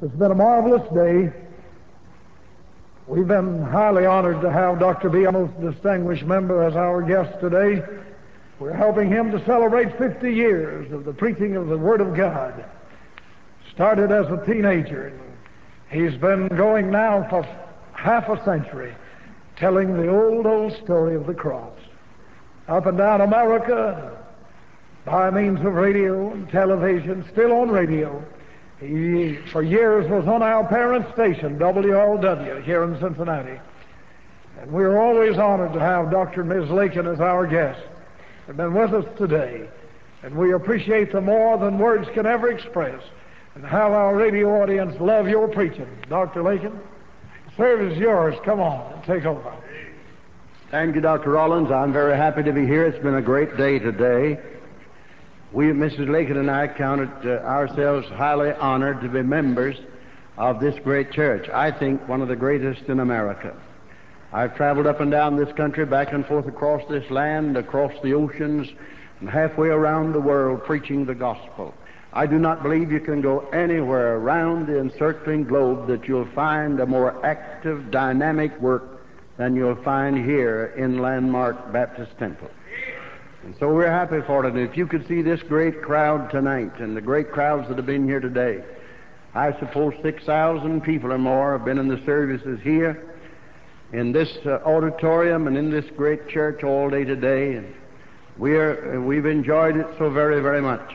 It's been a marvelous day. We've been highly honored to have Dr. B., a most distinguished member, as our guest today. We're helping him to celebrate 50 years of the preaching of the Word of God. Started as a teenager. He's been going now for half a century, telling the old story of the cross. Up and down America, by means of radio and television, still on radio. He, for years, was on our parent station, WLW, here in Cincinnati. And we're always honored to have Dr. and Ms. Lakin as our guests. They've been with us today, and we appreciate them more than words can ever express, and how our radio audience love your preaching. Dr. Lakin, the service is yours. Come on and take over. Thank you, Dr. Rollins. I'm very happy to be here. It's been a great day today. We, Mrs. Lakin and I, counted ourselves highly honored to be members of this great church. I think one of the greatest in America. I've traveled up and down this country, back and forth across this land, across the oceans, and halfway around the world preaching the gospel. I do not believe you can go anywhere around the encircling globe that you'll find a more active, dynamic work than you'll find here in Landmark Baptist Temple. And so we're happy for it. And if you could see this great crowd tonight and the great crowds that have been here today, I suppose 6,000 people or more have been in the services here in this auditorium and in this great church all day today. And we've enjoyed it so very, very much.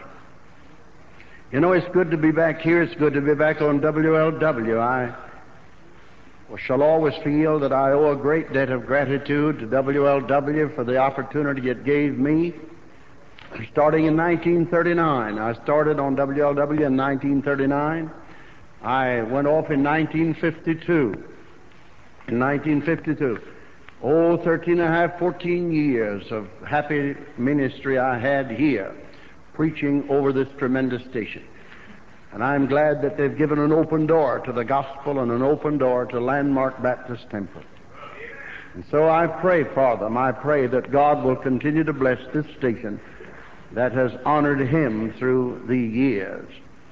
You know, it's good to be back here. It's good to be back on WLW. I shall always feel that I owe a great debt of gratitude to WLW for the opportunity it gave me. Starting in 1939, I started on WLW in 1939. I went off in 1952. In 1952, 13 and a half, 14 years of happy ministry I had here, preaching over this tremendous station. And I'm glad that they've given an open door to the gospel and an open door to Landmark Baptist Temple. And so I pray for them. I pray that God will continue to bless this station that has honored Him through the years.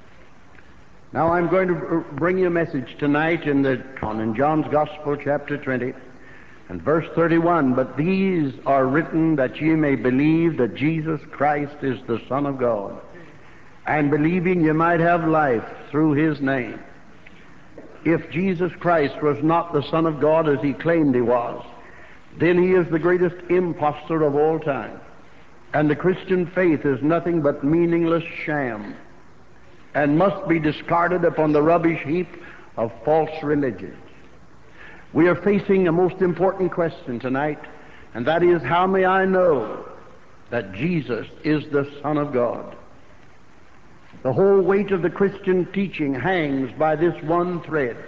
Now I'm going to bring you a message tonight in John's Gospel, chapter 20, and verse 31. But these are written that ye may believe that Jesus Christ is the Son of God, and believing you might have life through His name. If Jesus Christ was not the Son of God as He claimed He was, then He is the greatest impostor of all time. And the Christian faith is nothing but meaningless sham, and must be discarded upon the rubbish heap of false religions. We are facing a most important question tonight, and that is, how may I know that Jesus is the Son of God? The whole weight of the Christian teaching hangs by this one thread.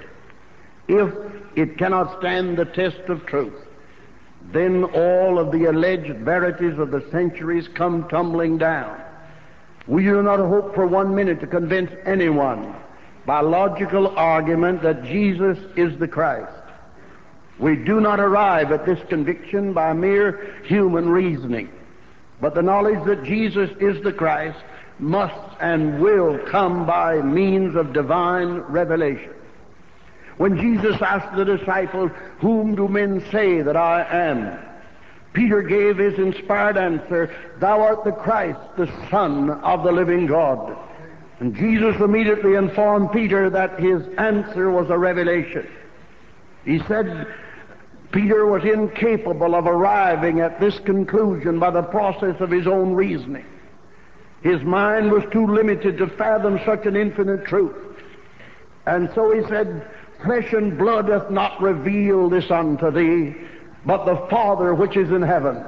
If it cannot stand the test of truth, then all of the alleged verities of the centuries come tumbling down. We do not hope for 1 minute to convince anyone by logical argument that Jesus is the Christ. We do not arrive at this conviction by mere human reasoning, but the knowledge that Jesus is the Christ must and will come by means of divine revelation. When Jesus asked the disciples, "Whom do men say that I am?" Peter gave his inspired answer, "Thou art the Christ, the Son of the living God." And Jesus immediately informed Peter that his answer was a revelation. He said Peter was incapable of arriving at this conclusion by the process of his own reasoning. His mind was too limited to fathom such an infinite truth. And so he said, "Flesh and blood hath not revealed this unto thee, but the Father which is in heaven."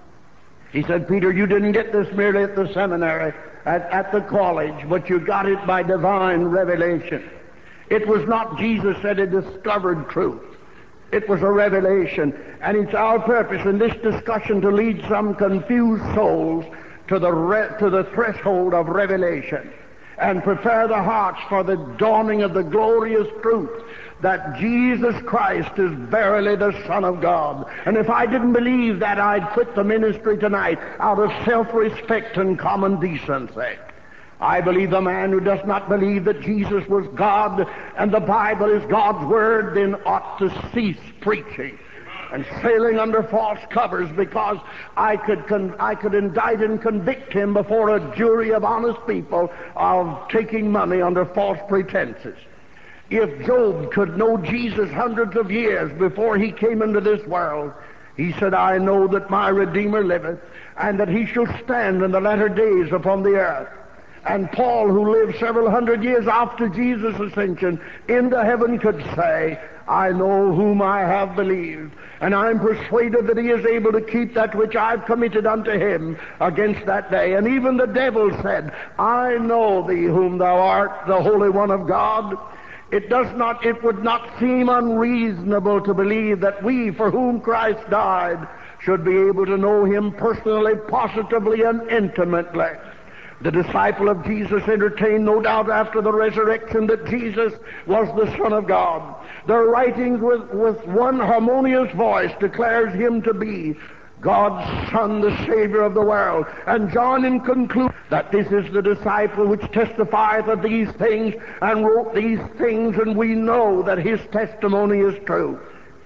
He said, "Peter, you didn't get this merely at the seminary, at the college, but you got it by divine revelation." It was not, Jesus said, a discovered truth. It was a revelation. And it's our purpose in this discussion to lead some confused souls to the threshold of revelation, and prepare the hearts for the dawning of the glorious truth that Jesus Christ is verily the Son of God. And if I didn't believe that, I'd quit the ministry tonight out of self-respect and common decency. I believe the man who does not believe that Jesus was God and the Bible is God's Word then ought to cease preaching and sailing under false covers, because I could indict and convict him before a jury of honest people of taking money under false pretenses. If Job could know Jesus hundreds of years before he came into this world, he said, I know that my Redeemer liveth, and that he shall stand in the latter days upon the earth. And Paul, who lived several hundred years after Jesus' ascension into heaven, could say, I know whom I have believed, and I'm persuaded that he is able to keep that which I've committed unto him against that day. And even the devil said, I know thee whom thou art, the Holy One of God. It would not seem unreasonable to believe that we, for whom Christ died, should be able to know him personally, positively, and intimately. The disciple of Jesus entertained no doubt after the resurrection that Jesus was the Son of God. Their writings with one harmonious voice declares him to be God's Son, the Savior of the world. And John in conclusion that this is the disciple which testifieth of these things and wrote these things, and we know that his testimony is true.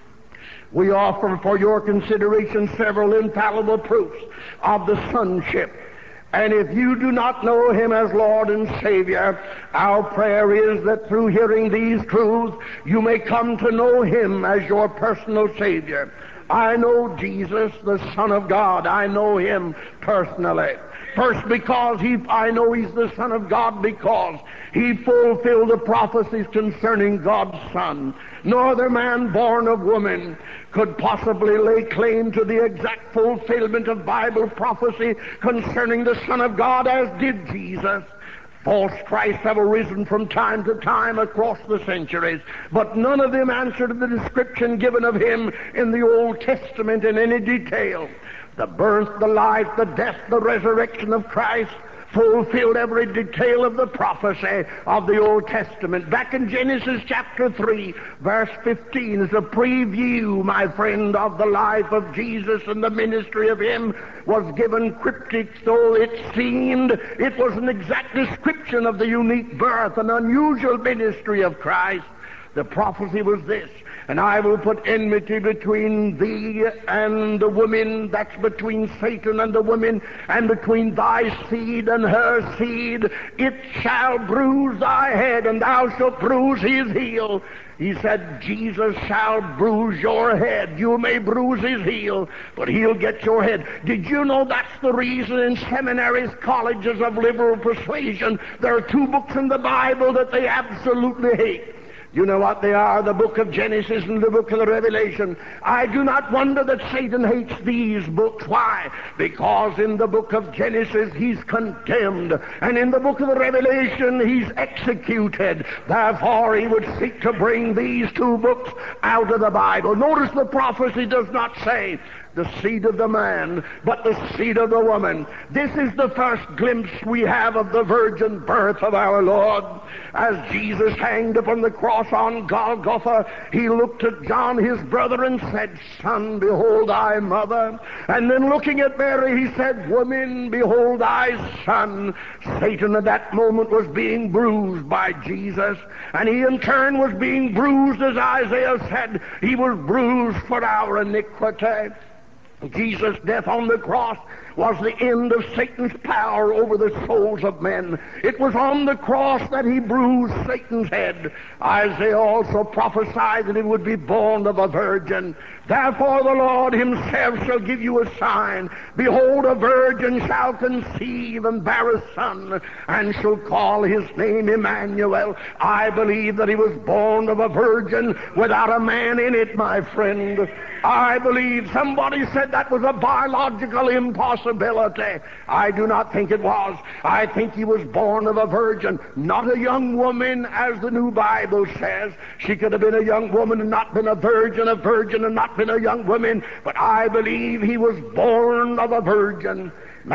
We offer for your consideration several infallible proofs of the sonship. And if you do not know him as Lord and Savior, our prayer is that through hearing these truths, you may come to know him as your personal Savior. I know Jesus, the Son of God. I know him personally. First, because I know he's the Son of God because he fulfilled the prophecies concerning God's Son. No other man born of woman could possibly lay claim to the exact fulfillment of Bible prophecy concerning the Son of God as did Jesus. False Christs have arisen from time to time across the centuries, but none of them answered the description given of him in the Old Testament in any detail. The birth, the life, the death, the resurrection of Christ fulfilled every detail of the prophecy of the Old Testament. Back in Genesis chapter 3, verse 15 is a preview, my friend, of the life of Jesus, and the ministry of him was given cryptic, though it seemed it was an exact description of the unique birth and unusual ministry of Christ. The prophecy was this: and I will put enmity between thee and the woman, that's between Satan and the woman, and between thy seed and her seed. It shall bruise thy head, and thou shalt bruise his heel. He said, Jesus shall bruise your head. You may bruise his heel, but he'll get your head. Did you know that's the reason in seminaries, colleges of liberal persuasion, there are two books in the Bible that they absolutely hate? You know what they are, the book of Genesis and the book of the Revelation. I do not wonder that Satan hates these books. Why? Because in the book of Genesis he's condemned, and in the book of the Revelation he's executed. Therefore he would seek to bring these two books out of the Bible. Notice the prophecy does not say the seed of the man, but the seed of the woman. This is the first glimpse we have of the virgin birth of our Lord. As Jesus hanged upon the cross on Golgotha, he looked at John, his brother, and said, Son, behold thy mother. And then looking at Mary, he said, Woman, behold thy son. Satan at that moment was being bruised by Jesus, and he in turn was being bruised, as Isaiah said, he was bruised for our iniquity. Jesus' death on the cross was the end of Satan's power over the souls of men. It was on the cross that he bruised Satan's head. Isaiah also prophesied that he would be born of a virgin. Therefore the Lord himself shall give you a sign. Behold, a virgin shall conceive and bear a son, and shall call his name Emmanuel. I believe that he was born of a virgin without a man in it, my friend. I believe somebody said that was a biological impossibility. I do not think it was. I think he was born of a virgin, not a young woman, as the New Bible says. She could have been a young woman and not been a virgin and not been a young woman, but I believe he was born of a virgin.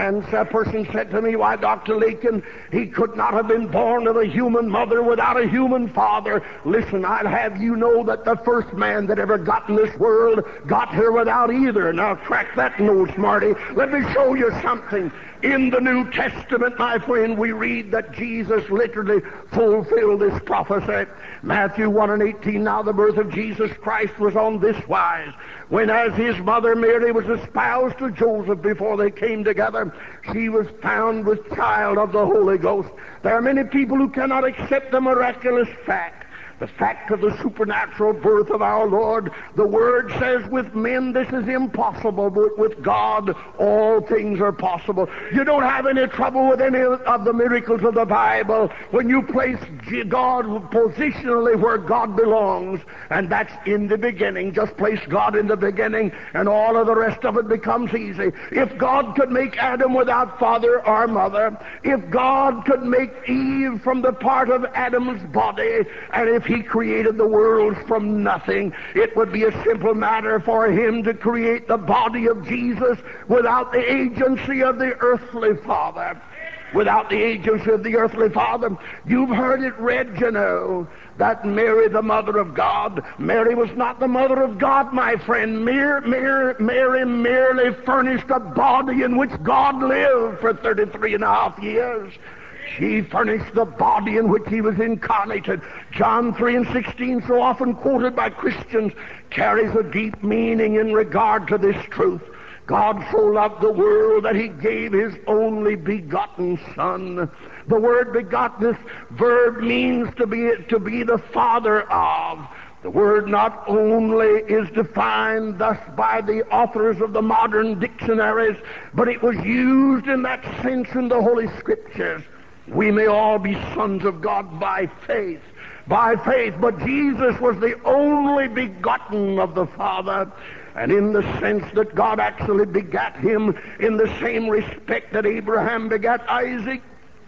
A person said to me, why, Dr. Lakin, he could not have been born of a human mother without a human father. Listen, I'd have you know that the first man that ever got in this world got here without either. Now crack that nose, Marty. Let me show you something. In the New Testament, my friend, we read that Jesus literally fulfilled this prophecy. Matthew 1:18, now the birth of Jesus Christ was on this wise. When as his mother Mary was espoused to Joseph before they came together, she was found with child of the Holy Ghost. There are many people who cannot accept the miraculous fact. The fact of the supernatural birth of our Lord. The Word says with men this is impossible, but with God all things are possible. You don't have any trouble with any of the miracles of the Bible when you place God positionally where God belongs, and that's in the beginning. Just place God in the beginning, and all of the rest of it becomes easy. If God could make Adam without father or mother, if God could make Eve from the part of Adam's body, and if he created the world from nothing, it would be a simple matter for him to create the body of Jesus without the agency of the earthly father. Without the agency of the earthly father. You've heard it read, you know, that Mary, the mother of God. Mary was not the mother of God, my friend. Mary merely furnished a body in which God lived for 33 and a half years. She furnished the body in which he was incarnated. John 3:16, so often quoted by Christians, carries a deep meaning in regard to this truth. God so loved the world that he gave his only begotten Son. The word begot, this verb means to be the father of. The word not only is defined thus by the authors of the modern dictionaries, but it was used in that sense in the Holy Scriptures. We may all be sons of God by faith. By faith, but Jesus was the only begotten of the Father, and in the sense that God actually begat him in the same respect that Abraham begat Isaac.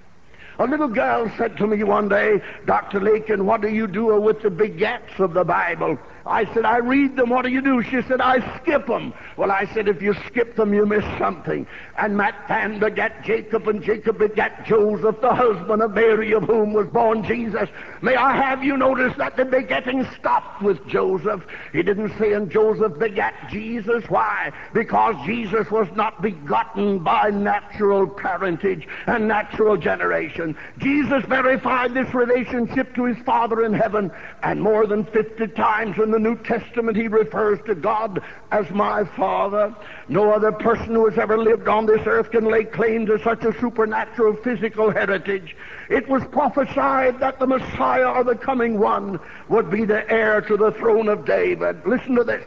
A little girl said to me one day, Dr. Lakin, what do you do with the begats of the Bible? I said, I read them. What do you do? She said, I skip them. Well, I said, if you skip them, you miss something. And Mattan begat Jacob, and Jacob begat Joseph, the husband of Mary, of whom was born Jesus. May I have you notice that the begetting stopped with Joseph. He didn't say, and Joseph begat Jesus. Why? Because Jesus was not begotten by natural parentage and natural generation. Jesus verified this relationship to his Father in heaven, and more than 50 times in the New Testament he refers to God as my Father. No other person who has ever lived on this earth can lay claim to such a supernatural physical heritage. It was prophesied that the Messiah, or the coming one, would be the heir to the throne of David. Listen to this.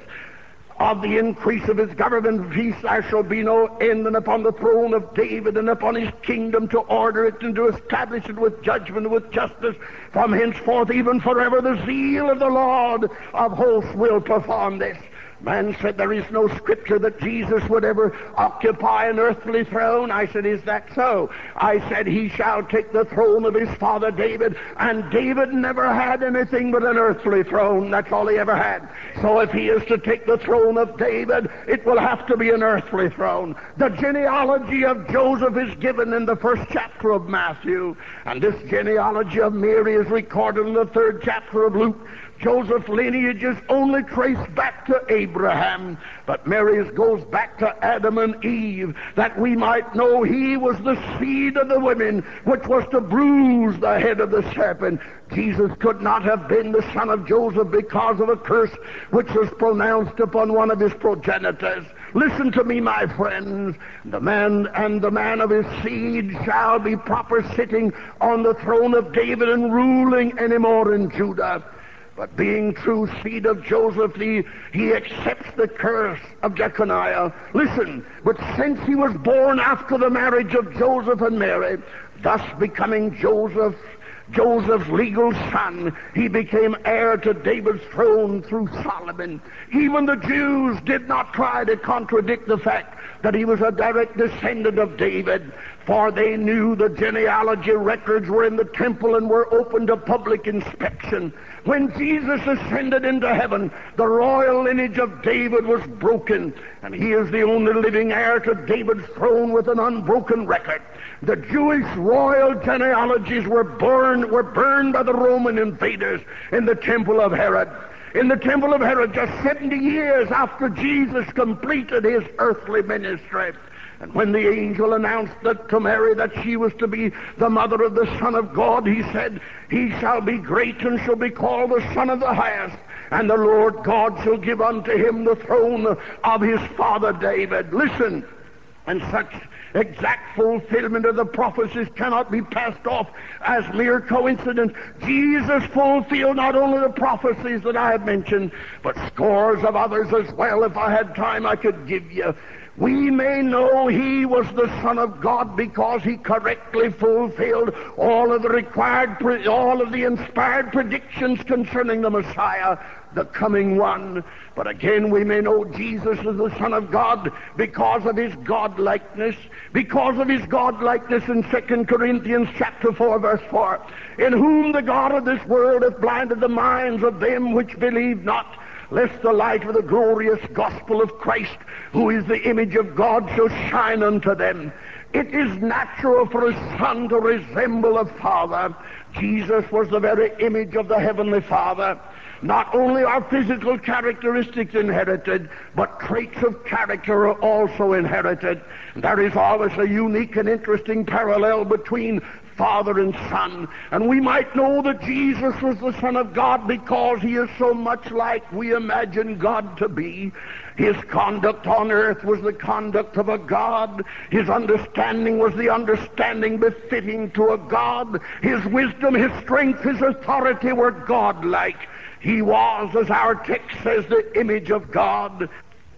Of the increase of his government and peace there shall be no end, and upon the throne of David and upon his kingdom, to order it and to establish it with judgment and with justice from henceforth even forever. The zeal of the Lord of hosts will perform this. Man said there is no scripture that Jesus would ever occupy an earthly throne. I said, is that so? I said, he shall take the throne of his father David, and David never had anything but an earthly throne. That's all he ever had. So if he is to take the throne of David, it will have to be an earthly throne. The genealogy of Joseph is given in the first chapter of Matthew, and this genealogy of Mary is recorded in the 3rd chapter of Luke. Joseph's lineage is only traced back to Abraham, but Mary's goes back to Adam and Eve, that we might know he was the seed of the women, which was to bruise the head of the serpent. Jesus could not have been the son of Joseph because of a curse which was pronounced upon one of his progenitors. Listen to me, my friends. The man of his seed shall be proper sitting on the throne of David and ruling anymore in Judah. But being true seed of Joseph, he accepts the curse of Jeconiah. Listen, but since he was born after the marriage of Joseph and Mary, thus becoming Joseph's legal son, he became heir to David's throne through Solomon. Even the Jews did not try to contradict the fact that he was a direct descendant of David, for they knew the genealogy records were in the temple and were open to public inspection. When Jesus ascended into heaven, the royal lineage of David was broken, and he is the only living heir to David's throne with an unbroken record. The Jewish royal genealogies were burned by the Roman invaders in the temple of Herod. In the temple of Herod, just 70 years after Jesus completed his earthly ministry. And when the angel announced that to Mary that she was to be the mother of the Son of God, he said, he shall be great and shall be called the Son of the Highest. And the Lord God shall give unto him the throne of his father David. Listen, and such exact fulfillment of the prophecies cannot be passed off as mere coincidence. Jesus fulfilled not only the prophecies that I have mentioned, but scores of others as well. If I had time, I could give you. We may know he was the Son of God because he correctly fulfilled all of the inspired predictions concerning the Messiah, the coming one. But again, we may know Jesus is the Son of God because of his godlikeness. Because of his godlikeness in 2 Corinthians chapter 4, verse 4. In whom the God of this world hath blinded the minds of them which believe not, lest the light of the glorious gospel of Christ, who is the image of God, shall shine unto them. It is natural for a son to resemble a father. Jesus was the very image of the Heavenly Father. Not only are physical characteristics inherited, but traits of character are also inherited. There is always a unique and interesting parallel between Father and Son. And we might know that Jesus was the Son of God because he is so much like we imagine God to be. His conduct on earth was the conduct of a God. His understanding was the understanding befitting to a God. His wisdom, his strength, his authority were God-like. He was, as our text says, the image of God.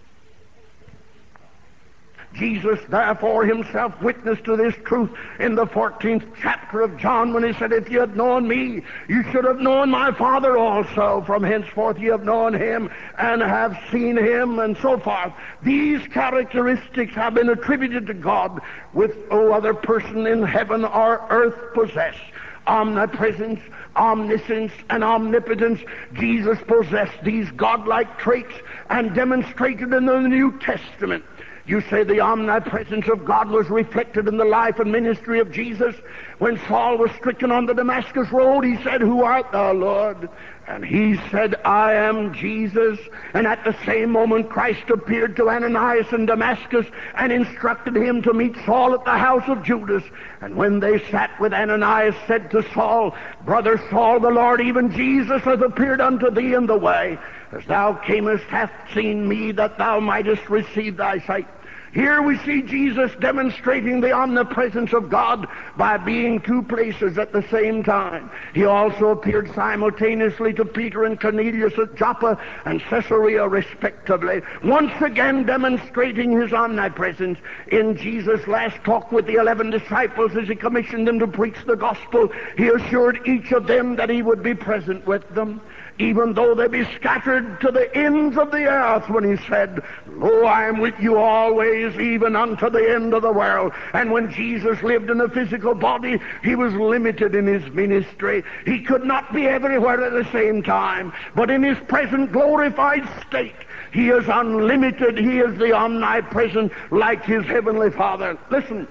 Jesus, therefore, himself witnessed to this truth in the 14th chapter of John when he said, if you had known me, you should have known my Father also. From henceforth you have known him and have seen him, and so forth. These characteristics have been attributed to God which no other person in heaven or earth possess. Omnipresence, omniscience, and omnipotence. Jesus possessed these godlike traits and demonstrated in the New Testament. You say the omnipresence of God was reflected in the life and ministry of Jesus. When Saul was stricken on the Damascus road, he said, who art thou, Lord? And he said, I am Jesus. And at the same moment, Christ appeared to Ananias in Damascus and instructed him to meet Saul at the house of Judas. And when they sat with Ananias, said to Saul, Brother Saul, the Lord, even Jesus, hath appeared unto thee in the way, as thou camest, hath seen me, that thou mightest receive thy sight. Here we see Jesus demonstrating the omnipresence of God by being two places at the same time. He also appeared simultaneously to Peter and Cornelius at Joppa and Caesarea respectively, once again demonstrating his omnipresence. In Jesus' last talk with the 11 disciples as he commissioned them to preach the gospel, he assured each of them that he would be present with them, even though they be scattered to the ends of the earth, when he said, Lo, I am with you always, even unto the end of the world. And when Jesus lived in a physical body, he was limited in his ministry. He could not be everywhere at the same time. But in his present glorified state, he is unlimited. He is the omnipresent, like his heavenly Father. Listen.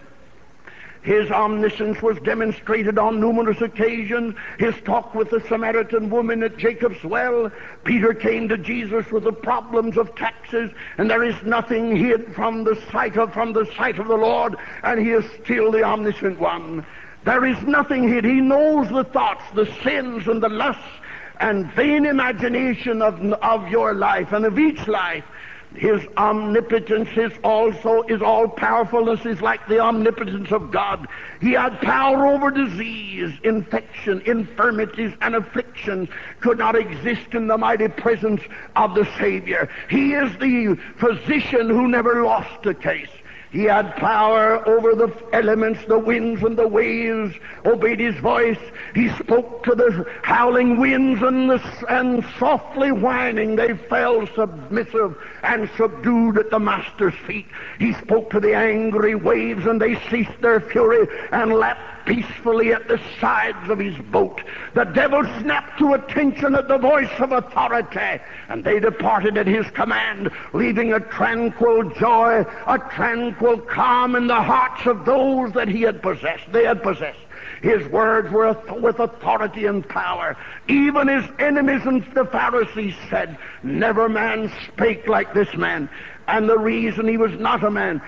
His omniscience was demonstrated on numerous occasions. His talk with the Samaritan woman at Jacob's well. Peter came to Jesus with the problems of taxes, and there is nothing hid from the sight of the Lord, and he is still the omniscient one. There is nothing hid. He knows the thoughts, the sins, and the lusts and vain imagination of your life and of each life. His omnipotence is all-powerfulness is like the omnipotence of God. He had power over disease, infection, infirmities, and afflictions could not exist in the mighty presence of the Savior. He is the physician who never lost a case. He had power over the elements, the winds and the waves obeyed his voice. He spoke to the howling winds and softly whining, they fell submissive and subdued at the Master's feet. He spoke to the angry waves, and they ceased their fury and lapped peacefully at the sides of his boat. The devil snapped to attention at the voice of authority, and they departed at his command, leaving a tranquil joy, a tranquil calm in the hearts of those that they had possessed. His words were with authority and power. Even his enemies and the Pharisees said, never man spake like this man. And the reason he was not a man,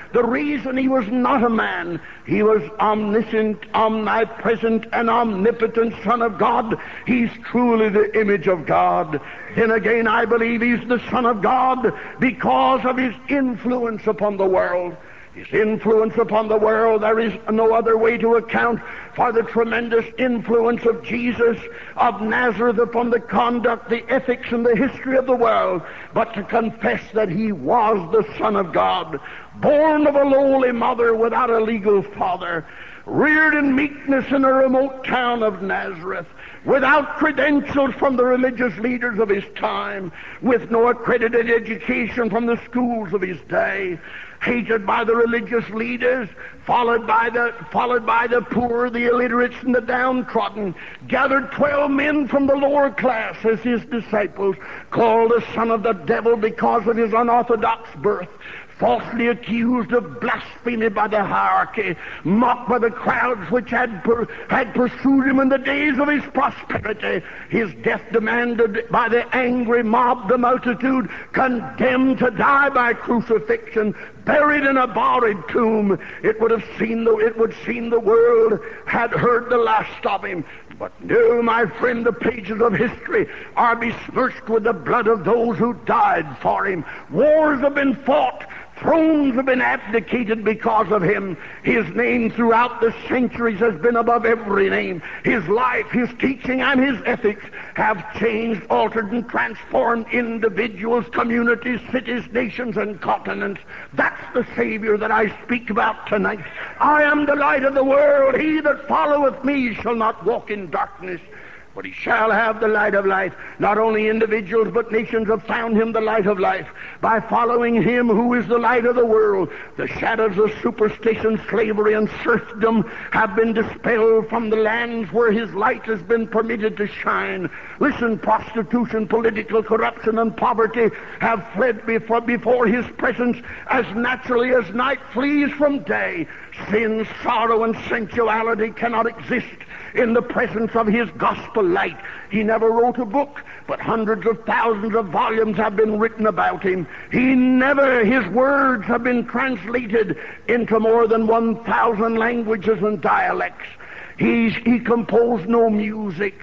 he was omniscient, omnipresent, and omnipotent Son of God. He's truly the image of God. Then again, I believe he's the Son of God because of his influence upon the world. His influence upon the world, there is no other way to account for the tremendous influence of Jesus of Nazareth upon the conduct, the ethics, and the history of the world, but to confess that he was the Son of God, born of a lowly mother without a legal father, reared in meekness in a remote town of Nazareth, without credentials from the religious leaders of his time, with no accredited education from the schools of his day, hated by the religious leaders, followed by the poor, the illiterates, and the downtrodden, gathered 12 men from the lower class as his disciples, called the son of the devil because of his unorthodox birth, falsely accused of blasphemy by the hierarchy, mocked by the crowds which had pursued him in the days of his prosperity, his death demanded by the angry mob, the multitude, condemned to die by crucifixion, buried in a borrowed tomb. It would seem the world had heard the last of him. But no, my friend, the pages of history are besmirched with the blood of those who died for him. Wars have been fought. Thrones have been abdicated because of him. His name throughout the centuries has been above every name. His life, his teaching, and his ethics have changed, altered, and transformed individuals, communities, cities, nations, and continents. That's the Savior that I speak about tonight. I am the light of the world. He that followeth me shall not walk in darkness, but he shall have the light of life. Not only individuals, but nations have found him the light of life. By following him who is the light of the world, the shadows of superstition, slavery, and serfdom have been dispelled from the lands where his light has been permitted to shine. Listen, prostitution, political corruption, and poverty have fled before his presence as naturally as night flees from day. Sin, sorrow, and sensuality cannot exist in the presence of his gospel light. He never wrote a book, but hundreds of thousands of volumes have been written about him. His words have been translated into more than 1,000 languages and dialects. He composed no music,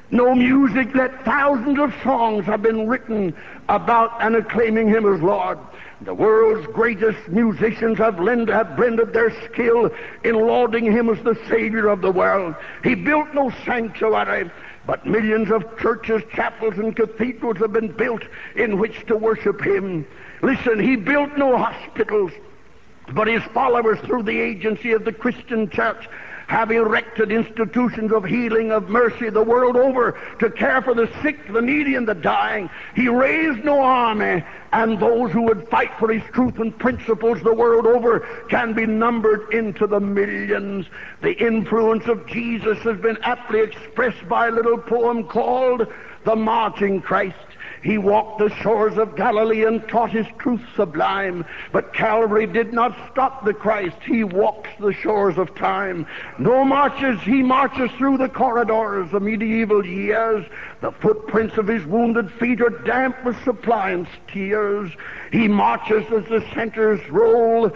yet thousands of songs have been written about and acclaiming him as Lord. The world's greatest musicians have blended their skill in lauding him as the Savior of the world. He built no sanctuary, but millions of churches, chapels, and cathedrals have been built in which to worship him. Listen, he built no hospitals, but his followers, through the agency of the Christian church, have erected institutions of healing, of mercy, the world over, to care for the sick, the needy, and the dying. He raised no army, and those who would fight for his truth and principles the world over can be numbered into the millions. The influence of Jesus has been aptly expressed by a little poem called The Marching Christ. He walked the shores of Galilee and taught his truth sublime. But Calvary did not stop the Christ. He walks the shores of time. He marches through the corridors of medieval years. The footprints of his wounded feet are damp with suppliant's tears. He marches as the centuries roll,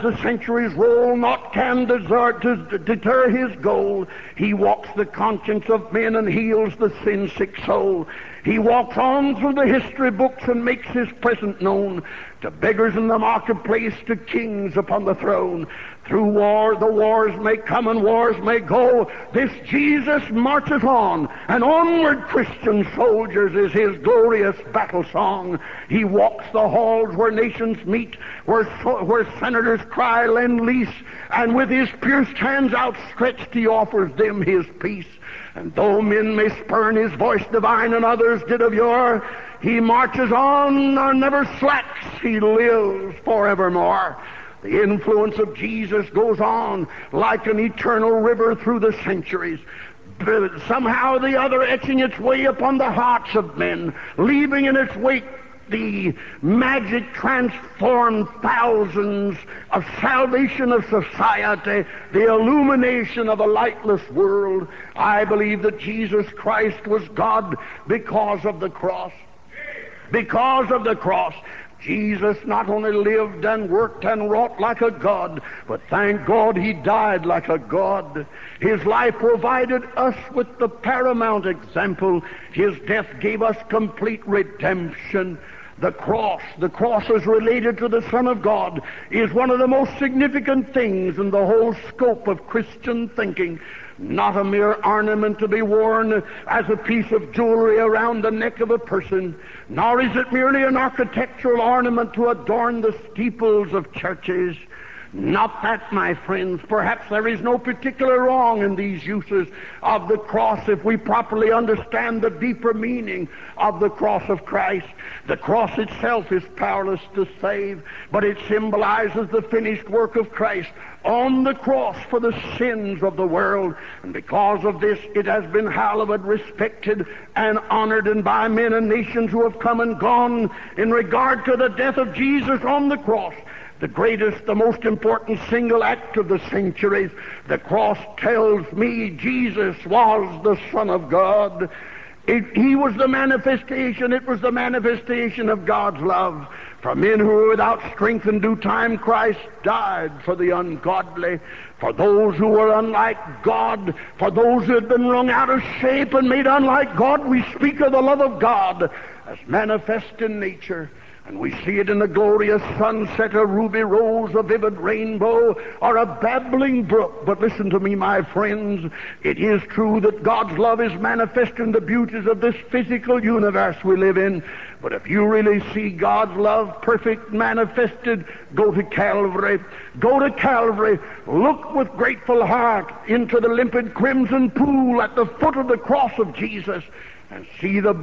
naught can deter his goal. He walks the conscience of men and heals the sin-sick soul. He walks on through the history books and makes his presence known to beggars in the marketplace, to kings upon the throne. Through the wars may come and wars may go, this Jesus marches on, and onward, Christian soldiers, is his glorious battle song. He walks the halls where nations meet, where senators cry, lend lease, and with his pierced hands outstretched he offers them his peace. And though men may spurn his voice divine, and others did of yore, he marches on nor never slacks, he lives forevermore. The influence of Jesus goes on like an eternal river through the centuries, somehow or the other etching its way upon the hearts of men, leaving in its wake the magic transformed thousands of salvation of society, the illumination of a lightless world. I believe that Jesus Christ was God because of the cross. Because of the cross. Jesus not only lived and worked and wrought like a God, but thank God he died like a God. His life provided us with the paramount example. His death gave us complete redemption. The cross is related to the Son of God, is one of the most significant things in the whole scope of Christian thinking. Not a mere ornament to be worn as a piece of jewelry around the neck of a person, nor is it merely an architectural ornament to adorn the steeples of churches. Not that, my friends. Perhaps there is no particular wrong in these uses of the cross if we properly understand the deeper meaning of the cross of Christ. The cross itself is powerless to save, but it symbolizes the finished work of Christ on the cross for the sins of the world. And because of this, it has been hallowed, respected, and honored, and by men and nations who have come and gone in regard to the death of Jesus on the cross. The greatest, the most important single act of the centuries. The cross tells me Jesus was the Son of God. He was the manifestation, it was the manifestation of God's love. For men who were without strength in due time, Christ died for the ungodly, for those who were unlike God, for those who had been wrung out of shape and made unlike God. We speak of the love of God as manifest in nature. And we see it in the glorious sunset, a ruby rose, a vivid rainbow, or a babbling brook. But listen to me, my friends. It is true that God's love is manifest in the beauties of this physical universe we live in. But if you really see God's love perfect, manifested, go to Calvary. Go to Calvary. Look with grateful heart into the limpid crimson pool at the foot of the cross of Jesus. And see the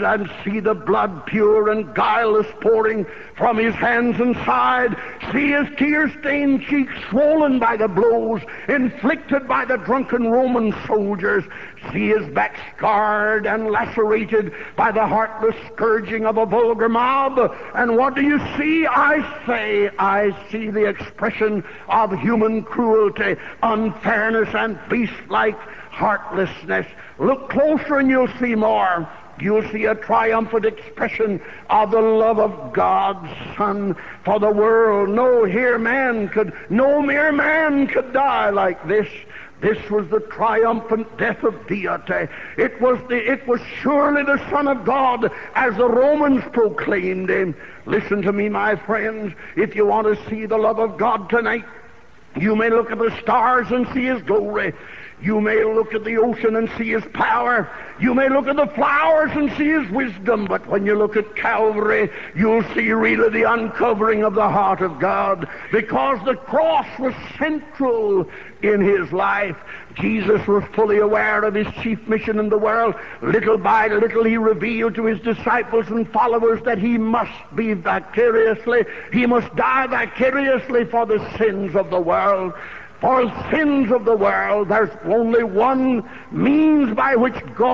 blood pure and guileless pouring from his hands and side. See his tear-stained cheeks swollen by the blows inflicted by the drunken Roman soldiers. See his back scarred and lacerated by the heartless scourging of a vulgar mob. And what do you see? I see the expression of human cruelty, unfairness, and beast-like heartlessness. Look closer and you'll see more. You'll see a triumphant expression of the love of God's Son for the world. No mere man could die like this. This was the triumphant death of deity. It was surely the Son of God, as the Romans proclaimed him. Listen to me, my friends. If you want to see the love of God tonight, you may look at the stars and see his glory. You may look at the ocean and see his power. You may look at the flowers and see his wisdom. But when you look at Calvary, you'll see really the uncovering of the heart of God, because the cross was central in his life. Jesus was fully aware of his chief mission in the world. Little by little he revealed to his disciples and followers that he must die vicariously for the sins of the world. For sins of the world, there's only one means by which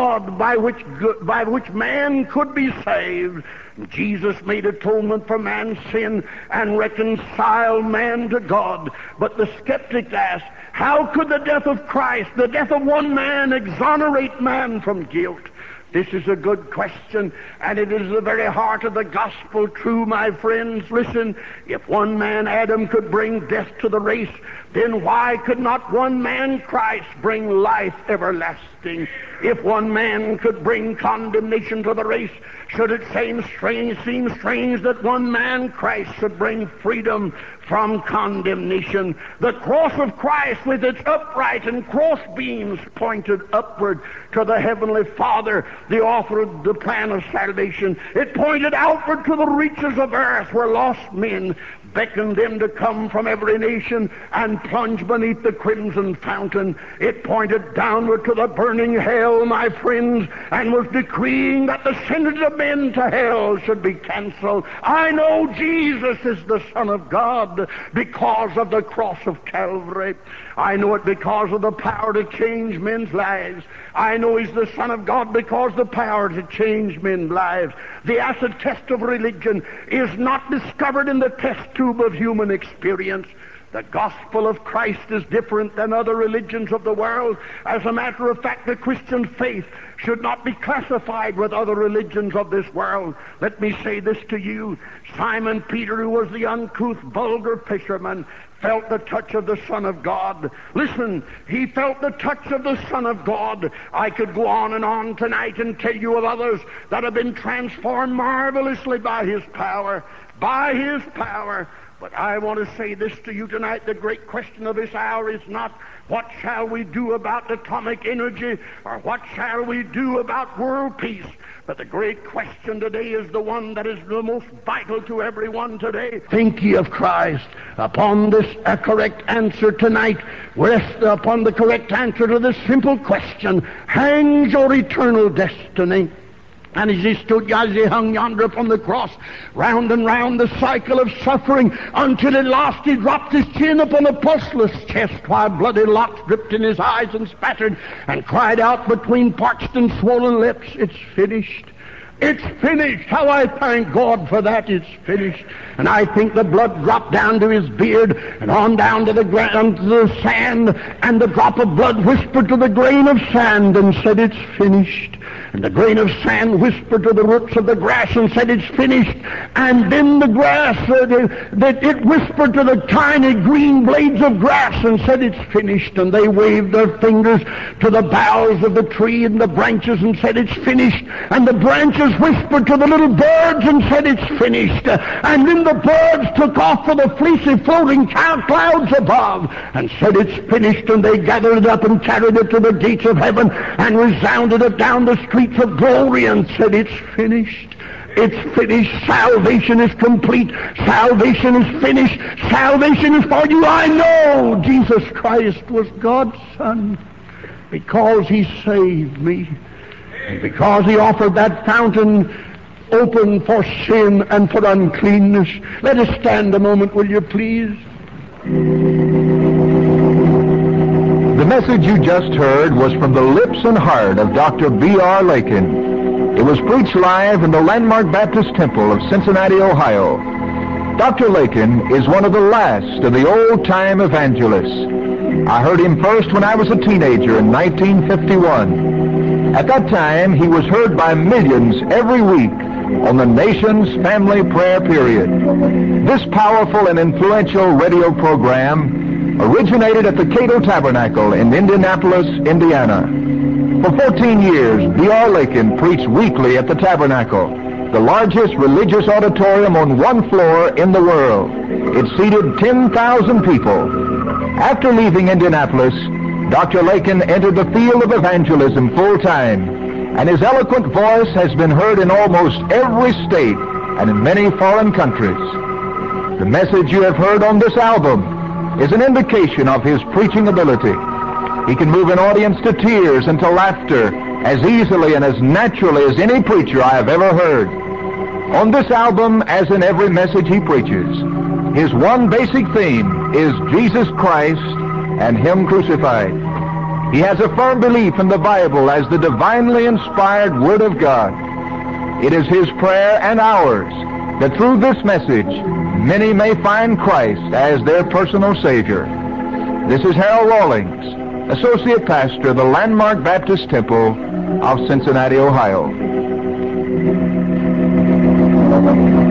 man could be saved. Jesus made atonement for man's sin and reconciled man to God. But the skeptic asked, how could the death of Christ, the death of one man, exonerate man from guilt? This is a good question, and it is the very heart of the gospel. True, my friends, listen. If one man, Adam, could bring death to the race, then why could not one man, Christ, bring life everlasting? If one man could bring condemnation to the race, should it seem strange that one man, Christ, should bring freedom from condemnation? The cross of Christ, with its upright and cross beams pointed upward to the Heavenly Father, the author of the plan of salvation. It pointed outward to the reaches of earth where lost men beckoned them to come from every nation and plunge beneath the crimson fountain. It pointed downward to the burning hell, my friends, and was decreeing that the sentence of men to hell should be canceled. I know Jesus is the Son of God because of the cross of Calvary. I know it because of the power to change men's lives. I know He's the Son of God because the power to change men's lives. The acid test of religion is not discovered in the test tube of human experience. The gospel of Christ is different than other religions of the world. As a matter of fact, the Christian faith should not be classified with other religions of this world. Let me say this to you. Simon Peter, who was the uncouth, vulgar fisherman, felt the touch of the Son of God. Listen, he felt the touch of the Son of God. I could go on and on tonight and tell you of others that have been transformed marvelously by His power. By His power. But I want to say this to you tonight. The great question of this hour is not what shall we do about atomic energy or what shall we do about world peace. But the great question today is the one that is the most vital to everyone today. Think ye of Christ. Upon this correct answer tonight, rest upon the correct answer to this simple question, hangs your eternal destiny. And as he stood, as he hung yonder upon the cross, round and round the cycle of suffering, until at last he dropped his chin upon a pulseless chest, while bloody locks dripped in his eyes and spattered, and cried out between parched and swollen lips, "It's finished. It's finished." How I thank God for that. It's finished. And I think the blood dropped down to his beard and on down to the ground, to the sand, and the drop of blood whispered to the grain of sand and said, "It's finished." And the grain of sand whispered to the roots of the grass and said, "It's finished." And then the grass, it whispered to the tiny green blades of grass and said, "It's finished." And they waved their fingers to the boughs of the tree and the branches and said, "It's finished." And the branches whispered to the little birds and said, "It's finished." And then the birds took off for the fleecy floating clouds above and said, "It's finished." And they gathered it up and carried it to the gates of heaven and resounded it down the streets of glory and said, "It's finished. It's finished. Salvation is complete. Salvation is finished. Salvation is for you. I know Jesus Christ was God's Son because He saved me. And because He offered that fountain open for sin and for uncleanness. Let us stand a moment, will you please? The message you just heard was from the lips and heart of Dr. B.R. Lakin. It was preached live in the Landmark Baptist Temple of Cincinnati, Ohio. Dr. Lakin is one of the last of the old-time evangelists. I heard him first when I was a teenager in 1951. At that time, he was heard by millions every week on the nation's family prayer period. This powerful and influential radio program originated at the Cato Tabernacle in Indianapolis, Indiana. For 14 years, B.R. Lakin preached weekly at the Tabernacle, the largest religious auditorium on one floor in the world. It seated 10,000 people. After leaving Indianapolis, Dr. Lakin entered the field of evangelism full-time, and his eloquent voice has been heard in almost every state and in many foreign countries. The message you have heard on this album is an indication of his preaching ability. He can move an audience to tears and to laughter as easily and as naturally as any preacher I have ever heard. On this album, as in every message he preaches, his one basic theme is Jesus Christ and Him crucified. He has a firm belief in the Bible as the divinely inspired Word of God. It is his prayer and ours that through this message, many may find Christ as their personal Savior. This is Harold Rawlings, Associate Pastor of the Landmark Baptist Temple of Cincinnati, Ohio.